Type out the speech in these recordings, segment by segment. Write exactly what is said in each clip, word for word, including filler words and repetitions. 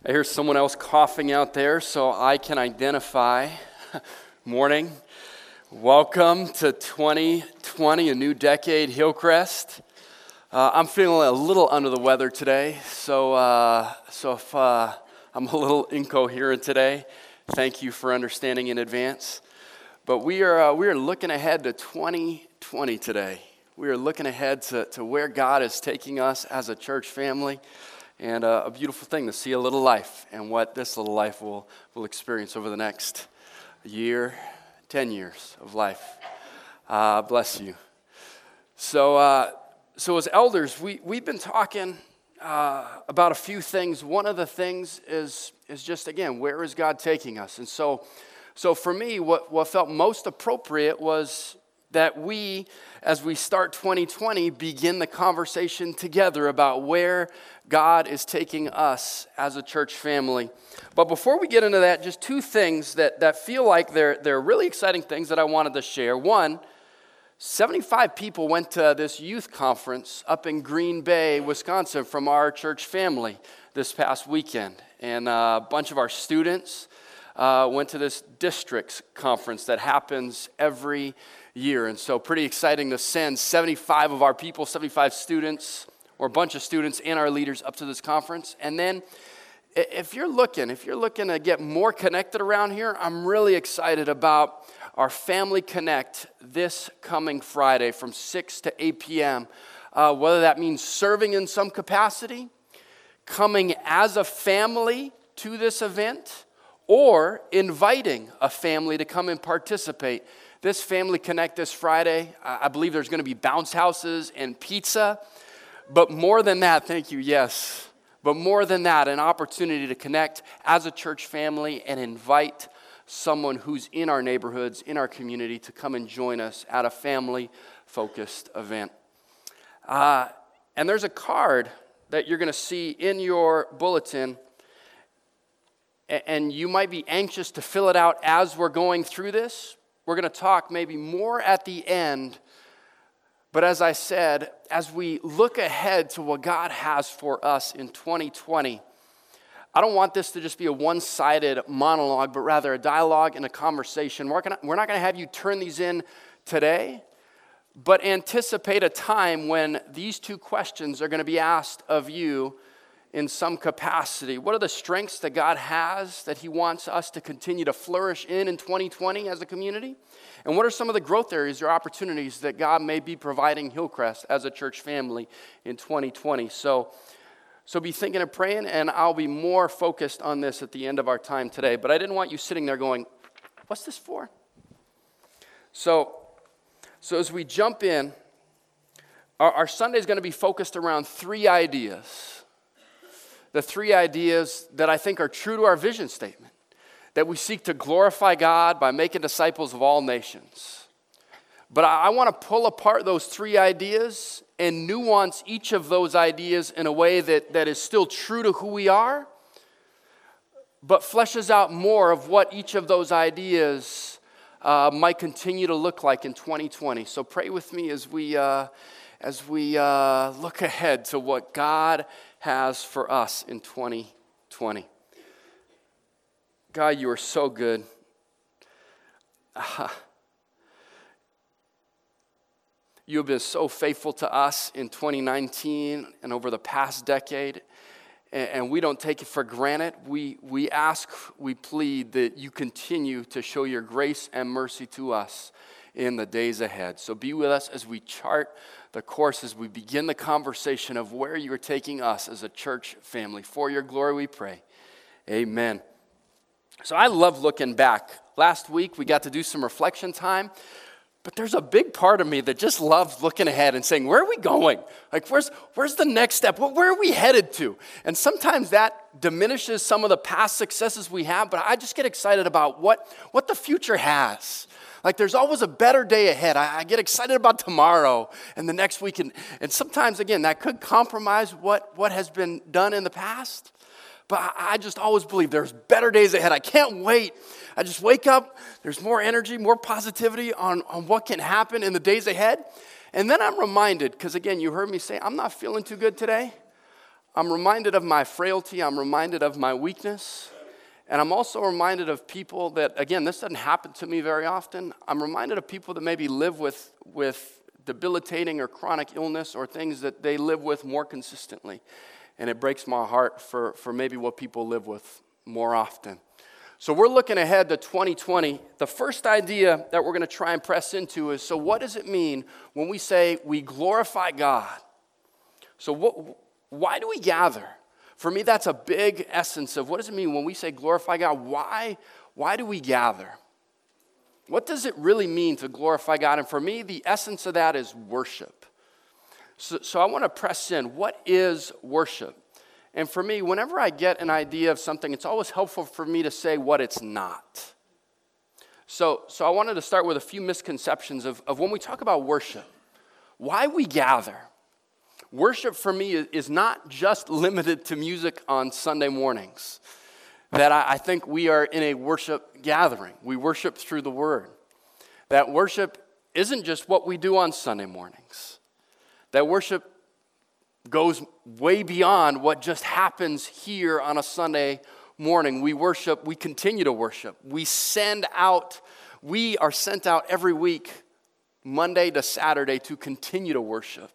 I hear someone else coughing out there, so I can identify. Morning. Welcome to twenty twenty, a new decade, Hillcrest. Uh, I'm feeling a little under the weather today, so uh, so if uh, I'm a little incoherent today, thank you for understanding in advance. But we are uh, we are looking ahead to twenty twenty today. We are looking ahead to, to where God is taking us as a church family. And uh, a beautiful thing to see a little life and what this little life will, will experience over the next year, ten years of life. Uh, bless you. So uh, so as elders, we, we've been talking uh, about a few things. One of the things is is just, again, where is God taking us? And so so for me, what, what felt most appropriate was that we, as we start twenty twenty, begin the conversation together about where God is taking us as a church family. But before we get into that, just two things that, that feel like they're, they're really exciting things that I wanted to share. One, seventy-five people went to this youth conference up in Green Bay, Wisconsin, from our church family this past weekend. And a bunch of our students uh, went to this districts conference that happens every year. And so pretty exciting to send seventy-five of our people, seventy-five students, or a bunch of students and our leaders up to this conference. And then if you're looking, if you're looking to get more connected around here, I'm really excited about our Family Connect this coming Friday from six to eight p.m., uh, whether that means serving in some capacity, coming as a family to this event, or inviting a family to come and participate. This Family Connect this Friday, I believe there's going to be bounce houses and pizza. But more than that, thank you, yes. But more than that, an opportunity to connect as a church family and invite someone who's in our neighborhoods, in our community, to come and join us at a family-focused event. Uh, and there's a card that you're going to see in your bulletin, and you might be anxious to fill it out as we're going through this. We're going to talk maybe more at the end. But as I said, as we look ahead to what God has for us in twenty twenty, I don't want this to just be a one-sided monologue, but rather a dialogue and a conversation. We're, gonna, we're not going to have you turn these in today, but anticipate a time when these two questions are going to be asked of you in some capacity. What are the strengths that God has that He wants us to continue to flourish in in twenty twenty as a community? And what are some of the growth areas or opportunities that God may be providing Hillcrest as a church family in twenty twenty? So, so be thinking and praying, and I'll be more focused on this at the end of our time today. But I didn't want you sitting there going, what's this for? So, so as we jump in, our, our Sunday is going to be focused around three ideas. The three ideas that I think are true to our vision statement. That we seek to glorify God by making disciples of all nations. But I, I want to pull apart those three ideas and nuance each of those ideas in a way that, that is still true to who we are, but fleshes out more of what each of those ideas uh, might continue to look like in twenty twenty. So pray with me as we, uh, as we uh, look ahead to what God has for us in twenty twenty. God, you are so good. Uh, you have been so faithful to us in twenty nineteen and over the past decade, and, and we don't take it for granted. We, we ask, we plead that you continue to show your grace and mercy to us in the days ahead. So be with us as we chart the course, as we begin the conversation of where you are taking us as a church family. For your glory we pray. Amen. So I love looking back. Last week we got to do some reflection time, but there's a big part of me that just loves looking ahead and saying, where are we going? Like, where's where's the next step? Where are we headed to? And sometimes that diminishes some of the past successes we have, but I just get excited about what, what the future has. Like, there's always a better day ahead. I, I get excited about tomorrow and the next week. And, and sometimes, again, that could compromise what, what has been done in the past. But I just always believe there's better days ahead. I can't wait. I just wake up, there's more energy, more positivity on, on what can happen in the days ahead. And then I'm reminded, because again, you heard me say, I'm not feeling too good today. I'm reminded of my frailty, I'm reminded of my weakness, and I'm also reminded of people that, again, this doesn't happen to me very often. I'm reminded of people that maybe live with, with debilitating or chronic illness or things that they live with more consistently. And it breaks my heart for, for maybe what people live with more often. So we're looking ahead to twenty twenty. The first idea that we're going to try and press into is, so what does it mean when we say we glorify God? So what, why do we gather? For me, that's a big essence of what does it mean when we say glorify God? Why, why do we gather? What does it really mean to glorify God? And for me, the essence of that is worship. So, so I want to press in. What is worship? And for me, whenever I get an idea of something, it's always helpful for me to say what it's not. So, so I wanted to start with a few misconceptions of, of when we talk about worship. Why we gather. Worship for me is not just limited to music on Sunday mornings. That I, I think we are in a worship gathering. We worship through the Word. That worship isn't just what we do on Sunday mornings. That worship goes way beyond what just happens here on a Sunday morning. We worship, we continue to worship. We send out, we are sent out every week, Monday to Saturday, to continue to worship.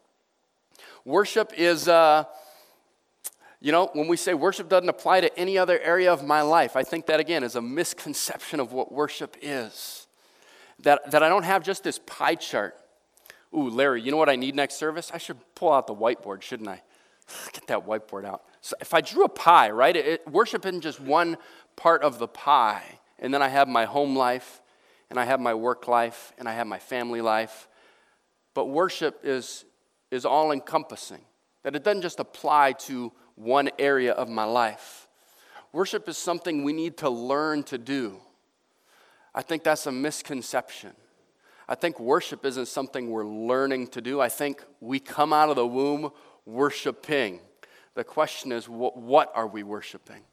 Worship is, uh, you know, when we say worship doesn't apply to any other area of my life, I think that, again, is a misconception of what worship is. That, that I don't have just this pie chart. Ooh, Larry, you know what I need next service? I should pull out the whiteboard, shouldn't I? Get that whiteboard out. So if I drew a pie, right, it, it, worship isn't just one part of the pie. And then I have my home life, and I have my work life, and I have my family life. But worship is, is all-encompassing. That it doesn't just apply to one area of my life. Worship is something we need to learn to do. I think that's a misconception. I think worship isn't something we're learning to do. I think we come out of the womb worshiping. The question is, what, what are we worshiping?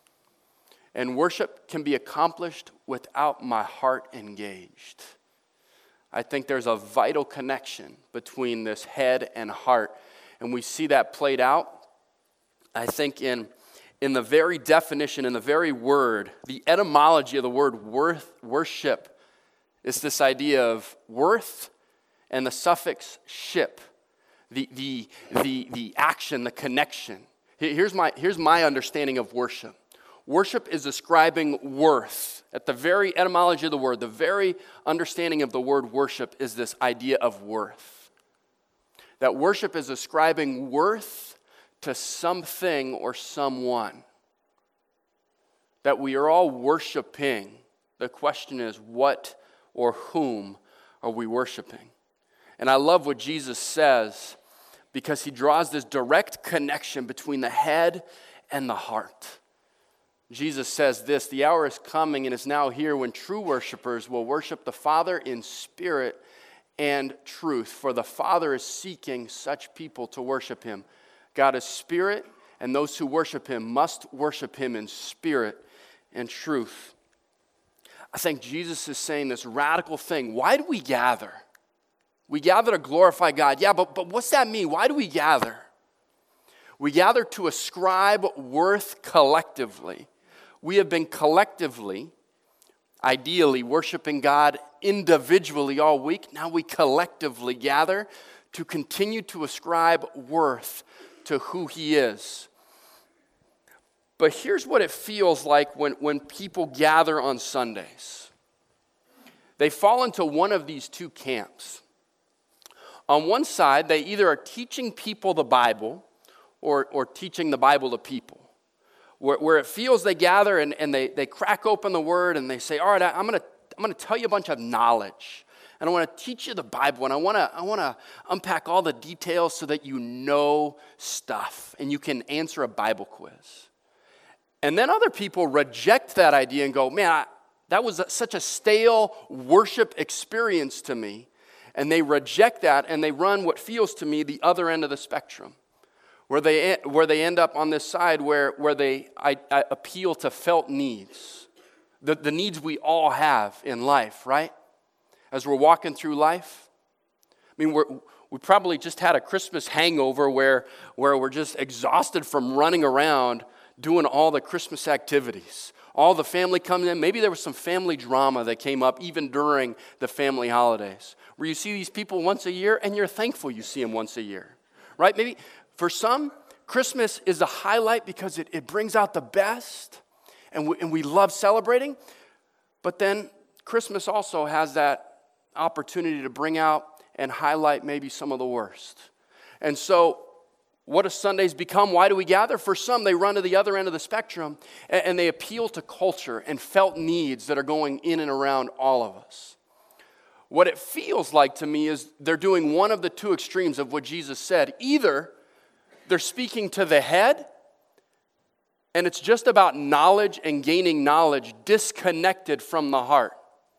And worship can be accomplished without my heart engaged. I think there's a vital connection between this head and heart. And we see that played out, I think, in, in the very definition, in the very word, the etymology of the word worth, worship. It's this idea of worth and the suffix ship, the, the, the, the action, the connection. Here's my, here's my understanding of worship. Worship is ascribing worth. At the very etymology of the word, the very understanding of the word worship is this idea of worth. That worship is ascribing worth to something or someone. That we are all worshiping. The question is, what or whom are we worshiping? And I love what Jesus says because he draws this direct connection between the head and the heart. Jesus says this, the hour is coming and is now here when true worshipers will worship the Father in spirit and truth. For the Father is seeking such people to worship him. God is spirit, and those who worship him must worship him in spirit and truth. I think Jesus is saying this radical thing. Why do we gather? We gather to glorify God. Yeah, but, but what's that mean? Why do we gather? We gather to ascribe worth collectively. We have been collectively, ideally, worshiping God individually all week. Now we collectively gather to continue to ascribe worth to who he is. But here's what it feels like when, when people gather on Sundays. They fall into one of these two camps. On one side, they either are teaching people the Bible or, or teaching the Bible to people. Where, where it feels they gather and, and they, they crack open the Word and they say, all right, I'm going to I'm going to tell you a bunch of knowledge. And I want to teach you the Bible, and I want to I want to unpack all the details so that you know stuff and you can answer a Bible quiz. And then other people reject that idea and go, man, I, that was a, such a stale worship experience to me. And they reject that, and they run what feels to me the other end of the spectrum, where they where they end up on this side where, where they I, I appeal to felt needs, the, the needs we all have in life, right? As we're walking through life. mean, we're, we probably just had a Christmas hangover where, where we're just exhausted from running around doing all the Christmas activities. All the family comes in. Maybe there was some family drama that came up even during the family holidays, where you see these people once a year and you're thankful you see them once a year, right? Maybe for some, Christmas is a highlight because it, it brings out the best, and we, and we love celebrating. But then Christmas also has that opportunity to bring out and highlight maybe some of the worst. And so what do Sundays become? Why do we gather? For some, they run to the other end of the spectrum, and, and they appeal to culture and felt needs that are going in and around all of us. What it feels like to me is they're doing one of the two extremes of what Jesus said. Either they're speaking to the head, and it's just about knowledge and gaining knowledge disconnected from the heart.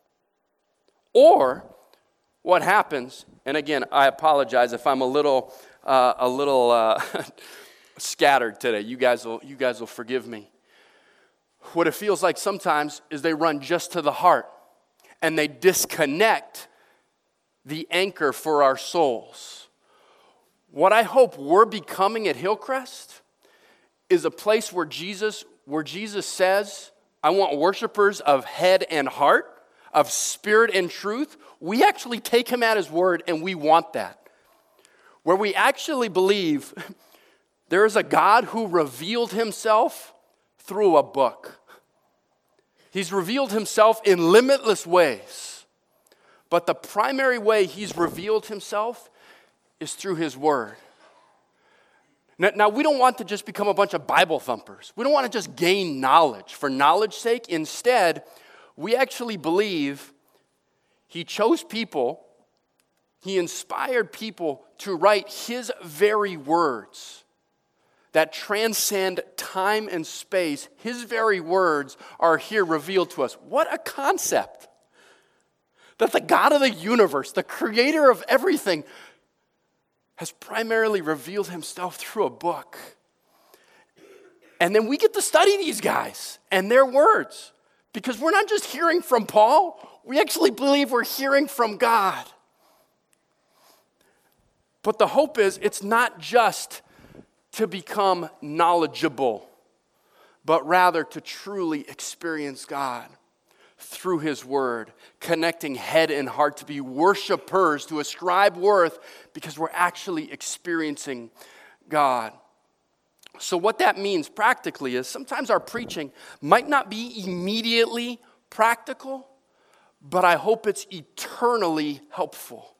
Or what happens, and again, I apologize if I'm a little, uh, a little uh, scattered today. You guys will, you guys will forgive me. What it feels like sometimes is they run just to the heart, and they disconnect the anchor for our souls. What I hope we're becoming at Hillcrest is a place where Jesus, where Jesus says, I want worshipers of head and heart, of spirit and truth. We actually take him at his word, and we want that. Where we actually believe there is a God who revealed himself through a book. He's revealed himself in limitless ways. But the primary way he's revealed himself is through his word. Now, now, we don't want to just become a bunch of Bible thumpers. We don't want to just gain knowledge for knowledge's sake. Instead, we actually believe he chose people, he inspired people to write his very words that transcend time and space. His very words are here revealed to us. What a concept! That the God of the universe, the creator of everything, has primarily revealed himself through a book. And then we get to study these guys and their words. Because we're not just hearing from Paul, we actually believe we're hearing from God. But the hope is it's not just to become knowledgeable, but rather to truly experience God through his word, connecting head and heart to be worshipers, to ascribe worth, because we're actually experiencing God. So what that means practically is sometimes our preaching might not be immediately practical, but I hope it's eternally helpful.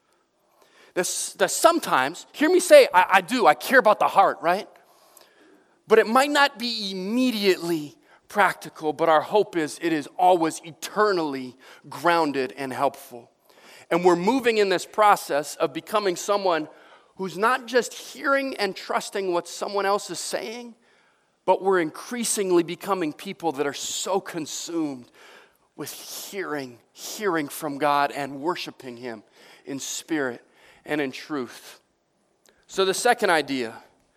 That sometimes, hear me say, I, I do, I care about the heart, right? But it might not be immediately practical, but our hope is it is always eternally grounded and helpful. And we're moving in this process of becoming someone who's not just hearing and trusting what someone else is saying, but we're increasingly becoming people that are so consumed with hearing, hearing from God and worshiping him in spirit and in truth. So the second idea,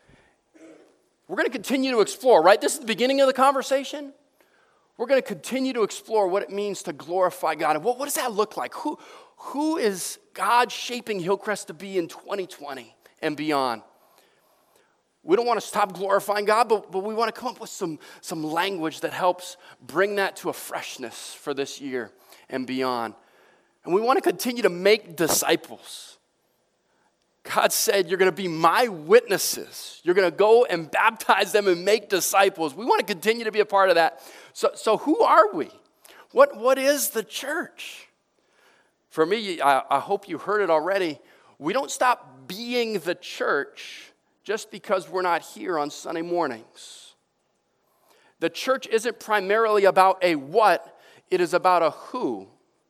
we're going to continue to explore, right? This is the beginning of the conversation. We're going to continue to explore what it means to glorify God. And what, what does that look like? Who, who is God shaping Hillcrest to be in twenty twenty and beyond? We don't want to stop glorifying God, but, but we want to come up with some, some language that helps bring that to a freshness for this year and beyond. And we want to continue to make disciples. God said, you're going to be my witnesses. You're going to go and baptize them and make disciples. We want to continue to be a part of that. So, so who are we? What, what is the church? For me, I, I hope you heard it already. We don't stop being the church just because we're not here on Sunday mornings. The church isn't primarily about a what, it is about a who.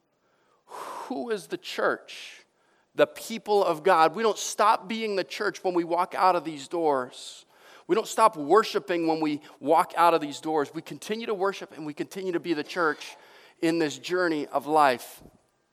Who is the church? The people of God. We don't stop being the church when we walk out of these doors. We don't stop worshiping when we walk out of these doors. We continue to worship and we continue to be the church in this journey of life.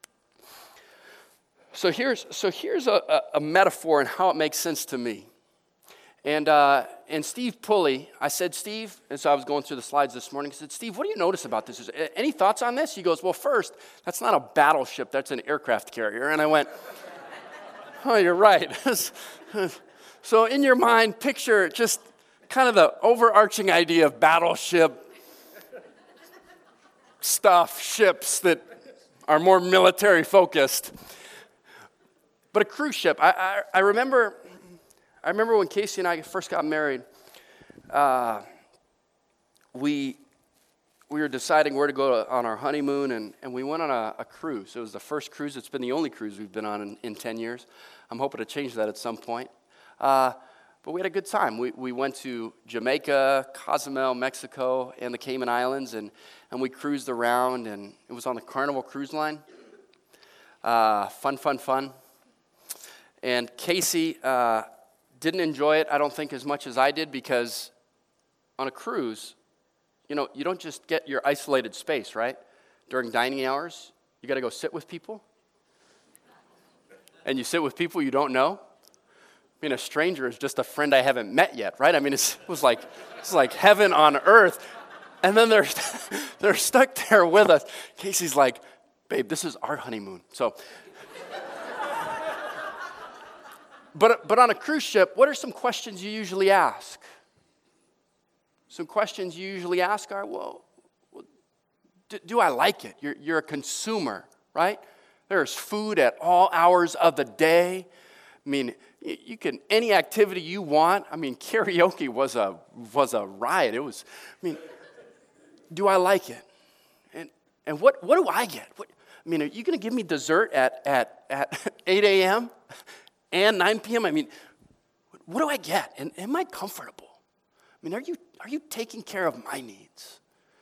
So here's, so here's a, a, a metaphor and how it makes sense to me. And uh, and Steve Pulley, I said, Steve, and so I was going through the slides this morning, I said, Steve, what do you notice about this? Any thoughts on this? He goes, well, first, that's not a battleship, that's an aircraft carrier. And I went, Oh, you're right. So in your mind, picture just kind of the overarching idea of battleship stuff, ships that are more military focused. But a cruise ship, I, I, I remember I remember when Casey and I first got married, uh, we we were deciding where to go to, on our honeymoon, and, and we went on a, a cruise. It was the first cruise. It's been the only cruise we've been on in, in ten years. I'm hoping to change that at some point. Uh, but we had a good time. We we went to Jamaica, Cozumel, Mexico, and the Cayman Islands, and, and we cruised around, and it was on the Carnival Cruise Line. Uh, fun, fun, fun. And Casey uh, didn't enjoy it, I don't think, as much as I did, because on a cruise, you know, you don't just get your isolated space, right? During dining hours, you got to go sit with people. And you sit with people you don't know. I mean, a stranger is just a friend I haven't met yet, right? I mean, it's, it was like it's like heaven on earth. And then they're they're stuck there with us. Casey's like, babe, this is our honeymoon. So, but but on a cruise ship, what are some questions you usually ask? Some questions you usually ask are, well, do, do I like it? You're, you're a consumer, right? There's food at all hours of the day. I mean, you, you can, any activity you want. I mean, karaoke was a was a riot. It was, I mean, do I like it? And and what, what do I get? What, I mean, are you going to give me dessert at, at, at eight a.m. and nine p.m.? I mean, what do I get? And am I comfortable? I mean, are you are you taking care of my needs?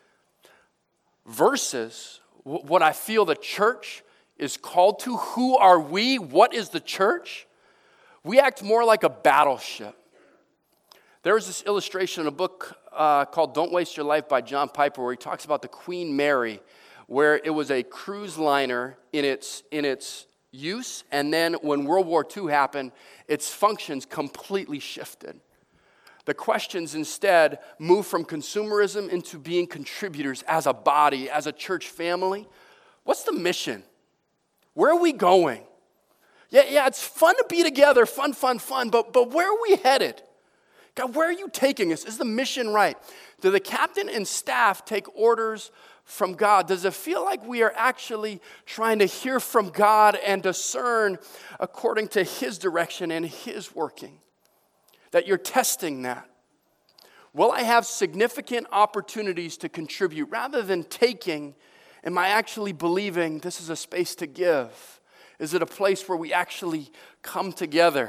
Versus what I feel the church is called to. Who are we? What is the church? We act more like a battleship. There was this illustration in a book uh, called Don't Waste Your Life by John Piper, where he talks about the Queen Mary, where it was a cruise liner in its in its use, and then when World War Two happened, its functions completely shifted. The questions instead move from consumerism into being contributors as a body, as a church family. What's the mission? Where are we going? Yeah, yeah, it's fun to be together, fun, fun, fun, but, but where are we headed? God, where are you taking us? Is the mission right? Do the captain and staff take orders from God? Does it feel like we are actually trying to hear from God and discern according to His direction and His working? That you're testing that. Will I have significant opportunities to contribute rather than taking? Am I actually believing this is a space to give? Is it a place where we actually come together?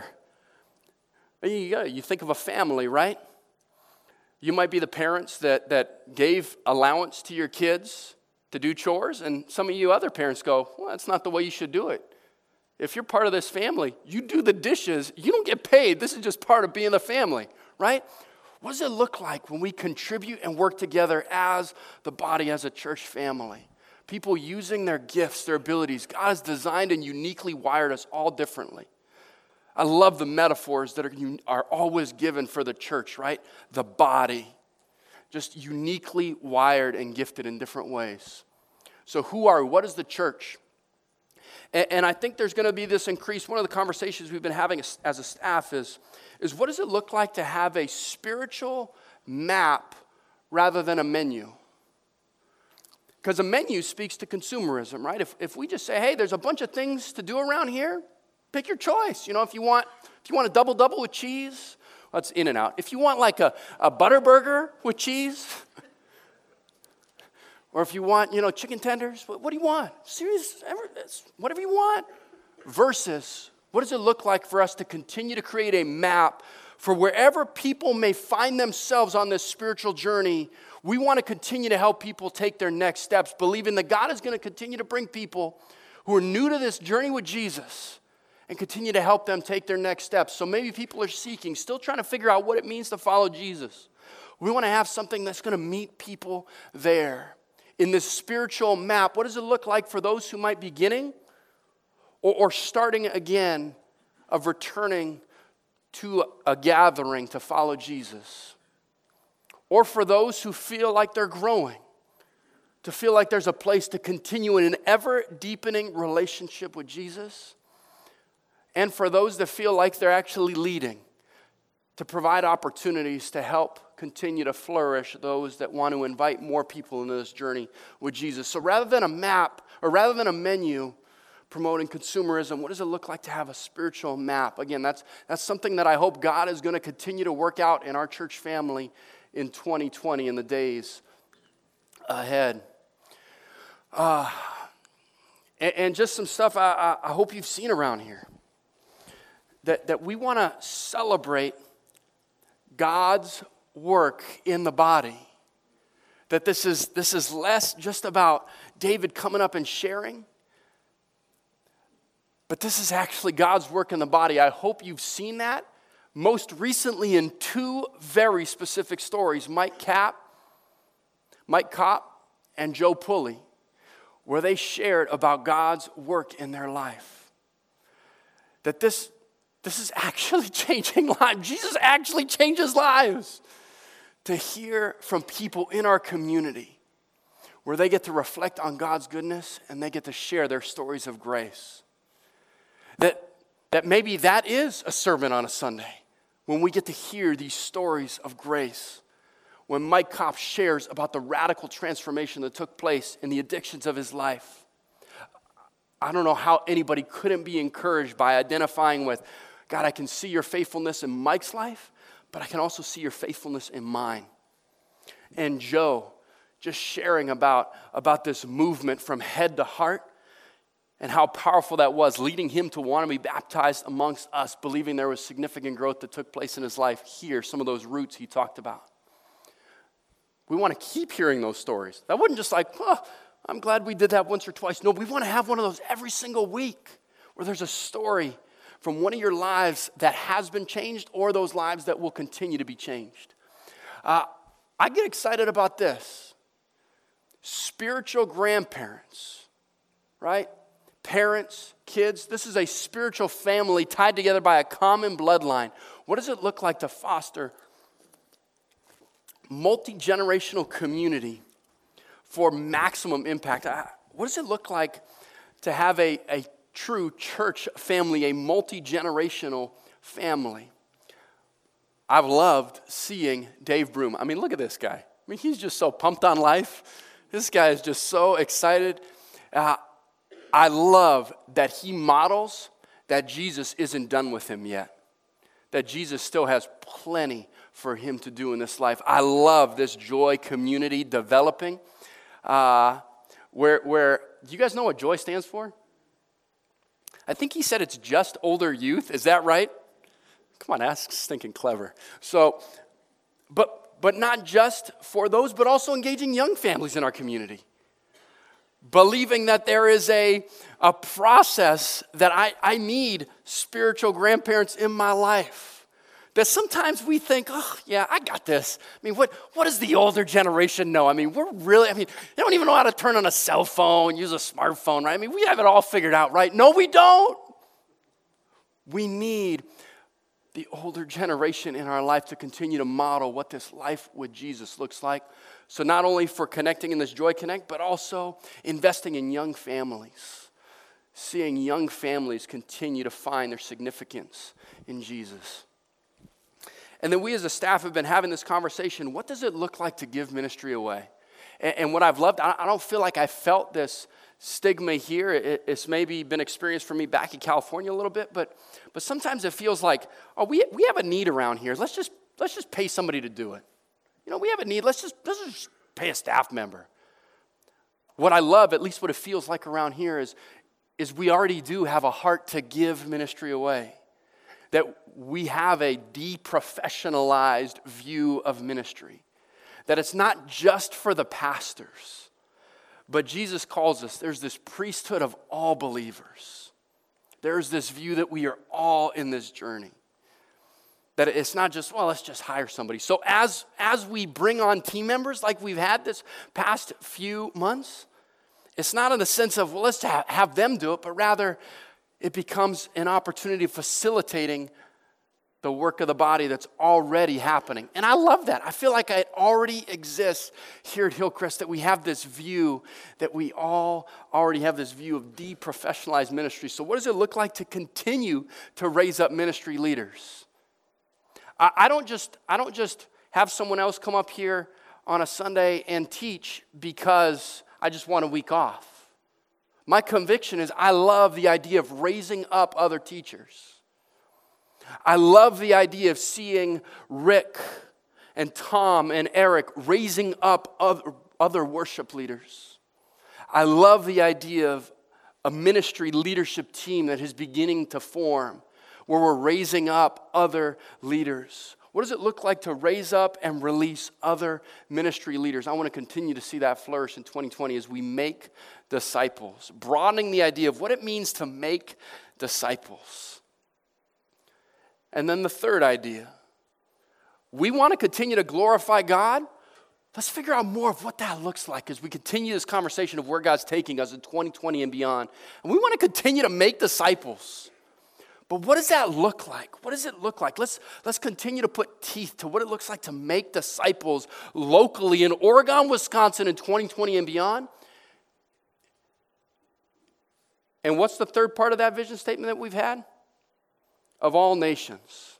You, you think of a family, right? You might be the parents that, that gave allowance to your kids to do chores, and some of you other parents go, well, that's not the way you should do it. If you're part of this family, you do the dishes, you don't get paid. This is just part of being the family, right? What does it look like when we contribute and work together as the body, as a church family? People using their gifts, their abilities. God has designed and uniquely wired us all differently. I love the metaphors that are, are always given for the church, right? The body, just uniquely wired and gifted in different ways. So who are we? What is the church? And, and I think there's going to be this increase. One of the conversations we've been having as, as a staff is, is what does it look like to have a spiritual map rather than a menu? Because a menu speaks to consumerism, right? If if we just say, hey, there's a bunch of things to do around here, pick your choice. You know, if you want if you want a double double with cheese, well, that's In and Out. If you want like a, a butter burger with cheese, or if you want, you know, chicken tenders, what, what do you want? Serious, whatever you want. Versus, what does it look like for us to continue to create a map for wherever people may find themselves on this spiritual journey? We want to continue to help people take their next steps, believing that God is going to continue to bring people who are new to this journey with Jesus and continue to help them take their next steps. So maybe people are seeking, still trying to figure out what it means to follow Jesus. We want to have something that's going to meet people there. In this spiritual map, what does it look like for those who might be beginning or, or starting again of returning to a gathering to follow Jesus? Or for those who feel like they're growing, to feel like there's a place to continue in an ever-deepening relationship with Jesus? and for those that feel like they're actually leading, to provide opportunities to help continue to flourish those that want to invite more people into this journey with Jesus. So rather than a map, or rather than a menu promoting consumerism, what does it look like to have a spiritual map? Again, that's, that's something that I hope God is going to continue to work out in our church family in twenty twenty, in the days ahead. Uh, and, and just some stuff I, I hope you've seen around here. That, that we want to celebrate God's work in the body. That this is, this is less just about David coming up and sharing, but this is actually God's work in the body. I hope you've seen that most recently in two very specific stories, Mike Cap, Mike Kopp and Joe Pulley, where they shared about God's work in their life. That this, this is actually changing lives. Jesus actually changes lives. To hear from people in our community where they get to reflect on God's goodness and they get to share their stories of grace. That, that maybe that is a sermon on a Sunday, when we get to hear these stories of grace. When Mike Kopp shares about the radical transformation that took place in the addictions of his life. I don't know how anybody couldn't be encouraged by identifying with, God, I can see your faithfulness in Mike's life, but I can also see your faithfulness in mine. And Joe just sharing about, about this movement from head to heart and how powerful that was, leading him to want to be baptized amongst us, believing there was significant growth that took place in his life here, some of those roots he talked about. We want to keep hearing those stories. That wasn't just like, oh, I'm glad we did that once or twice. No, we want to have one of those every single week where there's a story from one of your lives that has been changed or those lives that will continue to be changed. Uh, I get excited about this. Spiritual grandparents, right? Parents, kids. This is a spiritual family tied together by a common bloodline. What does it look like to foster multi-generational community for maximum impact? What does it look like to have a, a true church family, a multi-generational family? I've loved seeing Dave Broom. I mean, look at this guy. I mean, he's just so pumped on life. This guy is just so excited. Uh, I love that he models that Jesus isn't done with him yet, that Jesus still has plenty for him to do in this life. I love this Joy community developing, uh, where, where, do you guys know what Joy stands for? I think he said it's just older youth. Is that right? Come on, ask stinking clever. So, but but not just for those, but also engaging young families in our community. Believing that there is a, a process that I, I need spiritual grandparents in my life. That sometimes we think, oh, yeah, I got this. I mean, what, what does the older generation know? I mean, we're really, I mean, they don't even know how to turn on a cell phone, use a smartphone, right? I mean, we have it all figured out, right? No, we don't. We need the older generation in our life to continue to model what this life with Jesus looks like. So not only for connecting in this Joy Connect, but also investing in young families. Seeing young families continue to find their significance in Jesus. And then we as a staff have been having this conversation. What does it look like to give ministry away? And, and what I've loved, I, I don't feel like I felt this stigma here. It, it's maybe been experienced for me back in California a little bit, but but sometimes it feels like, oh, we we have a need around here. Let's just let's just pay somebody to do it. You know, we have a need. Let's just let's just pay a staff member. What I love, at least what it feels like around here, is is we already do have a heart to give ministry away. That we have a deprofessionalized view of ministry. That it's not just for the pastors. But Jesus calls us, there's this priesthood of all believers. There's this view that we are all in this journey. That it's not just, well, let's just hire somebody. So as, as we bring on team members like we've had this past few months, it's not in the sense of, well, let's ha- have them do it, but rather it becomes an opportunity of facilitating the work of the body that's already happening. And I love that. I feel like it already exists here at Hillcrest, that we have this view, that we all already have this view of deprofessionalized ministry. So what does it look like to continue to raise up ministry leaders? I, I don't just, I don't just have someone else come up here on a Sunday and teach because I just want a week off. My conviction is I love the idea of raising up other teachers. I love the idea of seeing Rick and Tom and Eric raising up other, other worship leaders. I love the idea of a ministry leadership team that is beginning to form, where we're raising up other leaders. What does it look like to raise up and release other ministry leaders? I want to continue to see that flourish in twenty twenty as we make disciples, broadening the idea of what it means to make disciples. And then the third idea, we want to continue to glorify God. Let's figure out more of what that looks like as we continue this conversation of where God's taking us in twenty twenty and beyond. And we want to continue to make disciples. But what does that look like? What does it look like? Let's, let's continue to put teeth to what it looks like to make disciples locally in Oregon, Wisconsin in twenty twenty and beyond. And what's the third part of that vision statement that we've had? Of all nations,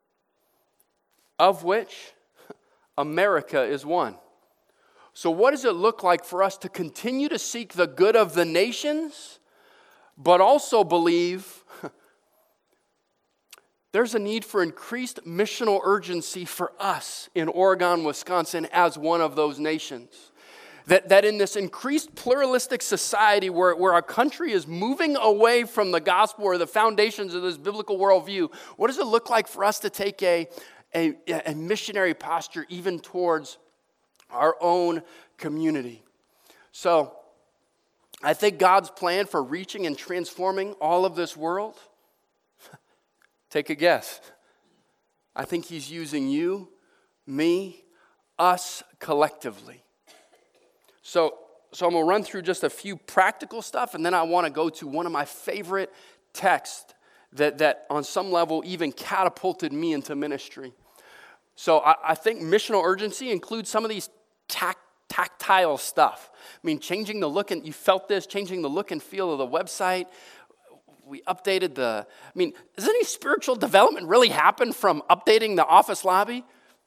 of which America is one. So what does it look like for us to continue to seek the good of the nations, but also believe there's a need for increased missional urgency for us in Oregon, Wisconsin as one of those nations? That, that in this increased pluralistic society where, where our country is moving away from the gospel or the foundations of this biblical worldview, what does it look like for us to take a, a, a missionary posture even towards our own community? So I think God's plan for reaching and transforming all of this world, take a guess. I think he's using you, me, us collectively. So, so I'm going to run through just a few practical stuff, and then I want to go to one of my favorite texts that, that on some level even catapulted me into ministry. So I, I think missional urgency includes some of these tac, tactile stuff. I mean, changing the look, and you felt this, changing the look and feel of the website. We updated the, I mean, does any spiritual development really happen from updating the office lobby?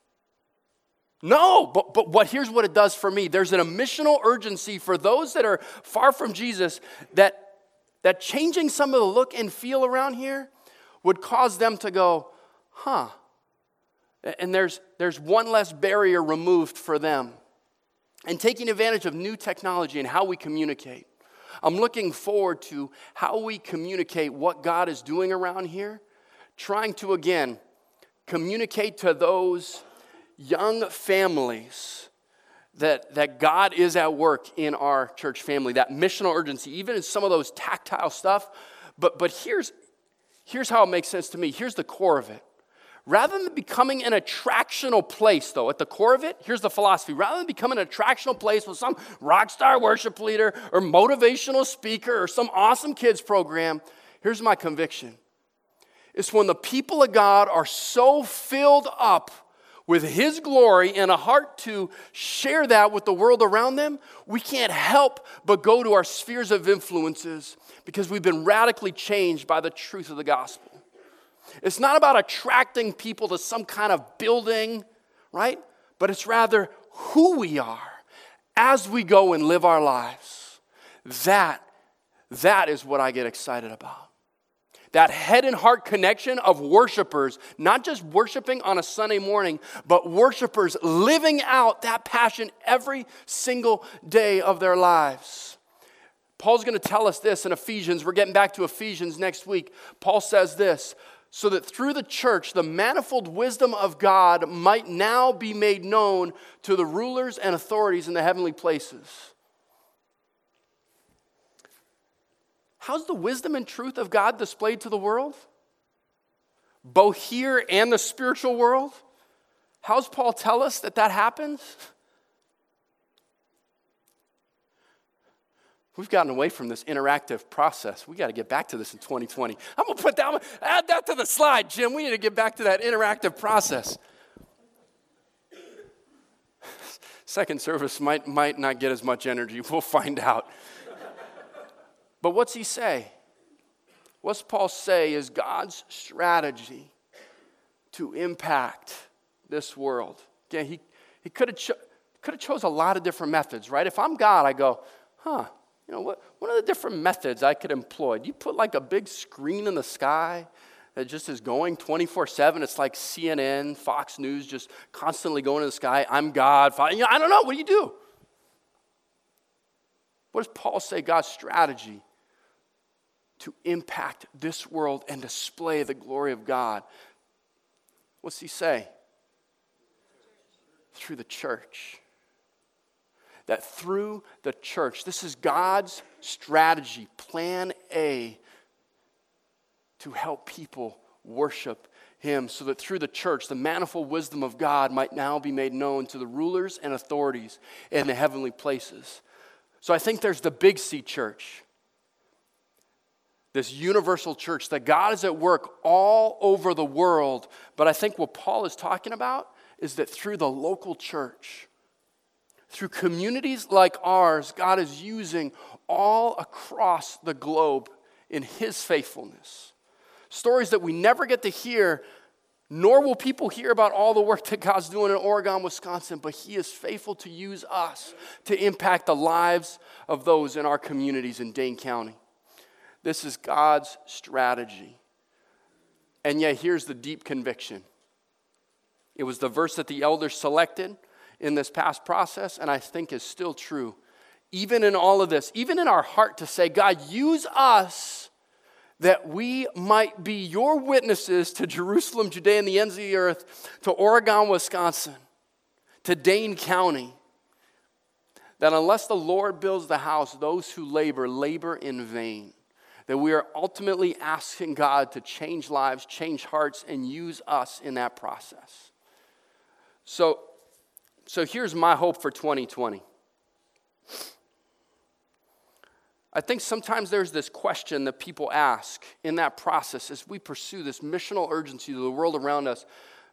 No, but, but what here's what it does for me. There's an missional urgency for those that are far from Jesus that, that changing some of the look and feel around here would cause them to go, huh. And there's, there's one less barrier removed for them. And taking advantage of new technology and how we communicate. I'm looking forward to how we communicate what God is doing around here, trying to, again, communicate to those young families that, that God is at work in our church family, that missional urgency, even in some of those tactile stuff. But, but here's, here's how it makes sense to me. Here's the core of it. Rather than becoming an attractional place, though, at the core of it, here's the philosophy. Rather than becoming an attractional place with some rock star worship leader or motivational speaker or some awesome kids program, here's my conviction. It's when the people of God are so filled up with His glory and a heart to share that with the world around them, we can't help but go to our spheres of influences because we've been radically changed by the truth of the gospel. It's not about attracting people to some kind of building, right? But it's rather who we are as we go and live our lives. That, that is what I get excited about. That head and heart connection of worshipers, not just worshiping on a Sunday morning, but worshipers living out that passion every single day of their lives. Paul's going to tell us this in Ephesians. We're getting back to Ephesians next week. Paul says this, so that through the church, the manifold wisdom of God might now be made known to the rulers and authorities in the heavenly places. How's the wisdom and truth of God displayed to the world? Both here and the spiritual world? How's Paul tell us that that happens? We've gotten away from this interactive process. We got to get back to this in twenty twenty. I'm going to put that, I'm gonna add that to the slide, Jim. We need to get back to that interactive process. Second service might, might not get as much energy. We'll find out. But what's he say? What's Paul say is God's strategy to impact this world. Again, he, he could have cho- could have chose a lot of different methods, right? If I'm God, I go, huh, you know, what, what are the different methods I could employ? Do you put like a big screen in the sky that just is going twenty-four seven? It's like C N N, Fox News, just constantly going in the sky. I'm God. You know, I don't know. What do you do? What does Paul say God's strategy to impact this world and display the glory of God? What's he say? Through the church. That through the church, this is God's strategy, plan A, to help people worship him, so that through the church, the manifold wisdom of God might now be made known to the rulers and authorities in the heavenly places. So I think there's the Big C church, this universal church, that God is at work all over the world. But I think what Paul is talking about is that through the local church, through communities like ours, God is using all across the globe in his faithfulness. Stories that we never get to hear, nor will people hear about all the work that God's doing in Oregon, Wisconsin, but he is faithful to use us to impact the lives of those in our communities in Dane County. This is God's strategy. And yet here's the deep conviction. It was the verse that the elders selected in this past process, and I think is still true. Even in all of this, even in our heart to say, God, use us that we might be your witnesses to Jerusalem, Judea, and the ends of the earth, to Oregon, Wisconsin, to Dane County, that unless the Lord builds the house, those who labor, labor in vain. That we are ultimately asking God to change lives, change hearts, and use us in that process. So, so here's my hope for twenty twenty. I think sometimes there's this question that people ask in that process as we pursue this missional urgency to the world around us.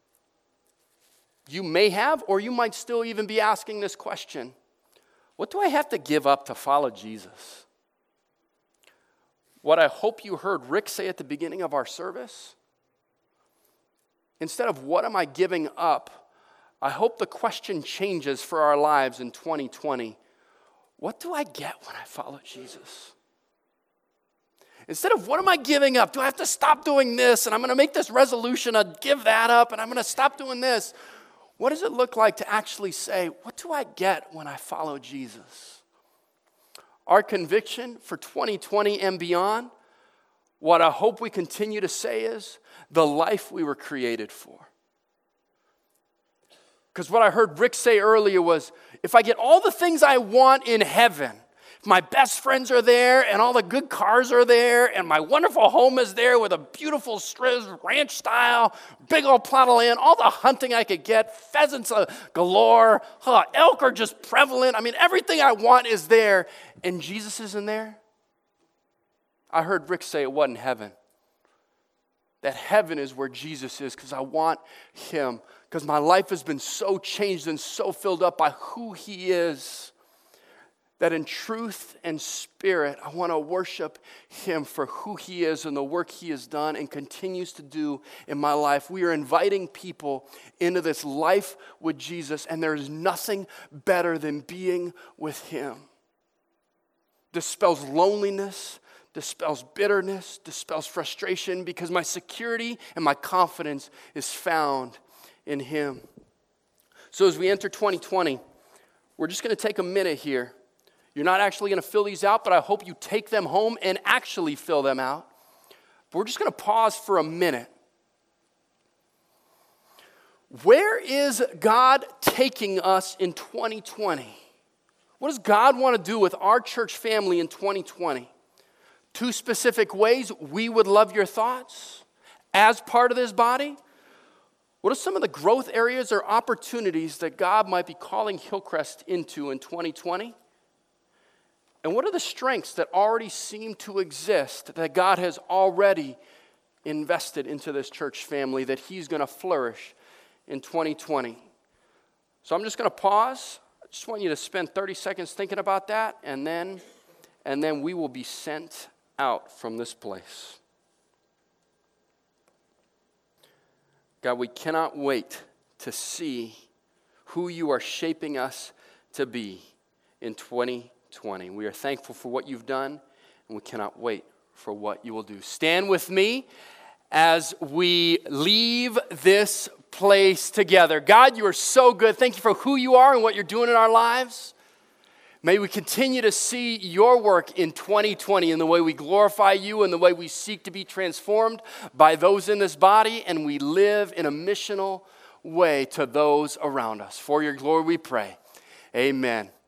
You may have, or you might still even be asking this question: what do I have to give up to follow Jesus? What I hope you heard Rick say at the beginning of our service, instead of what am I giving up, I hope the question changes for our lives in twenty twenty. What do I get when I follow Jesus? Instead of what am I giving up? Do I have to stop doing this? And I'm going to make this resolution, I'll give that up, and I'm going to stop doing this. What does it look like to actually say, what do I get when I follow Jesus? Our conviction for twenty twenty and beyond, what I hope we continue to say is the life we were created for. Because what I heard Rick say earlier was, if I get all the things I want in heaven, if my best friends are there and all the good cars are there and my wonderful home is there with a beautiful ranch style, big old plot of land, all the hunting I could get, pheasants galore, huh, elk are just prevalent. I mean, everything I want is there, and Jesus isn't there. I heard Rick say it wasn't heaven. That heaven is where Jesus is, because I want him. Because my life has been so changed and so filled up by who he is, that in truth and spirit, I want to worship him for who he is and the work he has done and continues to do in my life. We are inviting people into this life with Jesus, and there is nothing better than being with him. Dispels loneliness, dispels bitterness, dispels frustration, because my security and my confidence is found in him. So as we enter twenty twenty, we're just going to take a minute here. You're not actually going to fill these out, but I hope you take them home and actually fill them out. But we're just going to pause for a minute. Where is God taking us in twenty twenty? What does God want to do with our church family in twenty twenty? Two specific ways we would love your thoughts as part of this body. What are some of the growth areas or opportunities that God might be calling Hillcrest into in twenty twenty? And what are the strengths that already seem to exist that God has already invested into this church family that he's going to flourish in twenty twenty? So I'm just going to pause. I just want you to spend thirty seconds thinking about that, and then, and then we will be sent out from this place. God, we cannot wait to see who you are shaping us to be in twenty twenty. We are thankful for what you've done, and we cannot wait for what you will do. Stand with me as we leave this place together. God, you are so good. Thank you for who you are and what you're doing in our lives. May we continue to see your work in twenty twenty in the way we glorify you and the way we seek to be transformed by those in this body, and we live in a missional way to those around us. For your glory we pray. Amen.